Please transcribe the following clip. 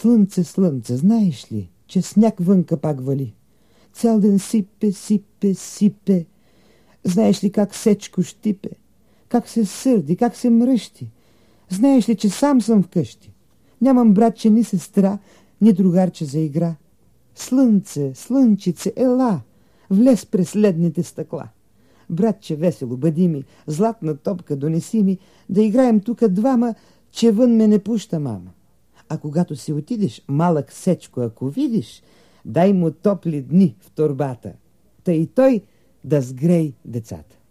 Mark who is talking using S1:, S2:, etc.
S1: Слънце, слънце, знаеш ли, че сняг вънка пак вали? Цял ден сипе, сипе, сипе. Знаеш ли как Сечко щипе? Как се сърди, как се мръщи? Знаеш ли, че сам съм вкъщи? Нямам братче ни сестра, ни другарче за игра. Слънце, слънчице, ела, влез през ледните стъкла. Братче, весело, бъди ми, златна топка донеси ми, да играем тука двама, че вън ме не пуща мама. А когато си отидеш, малък Сечко, ако видиш, дай му топли дни в торбата, та и той да сгрей децата.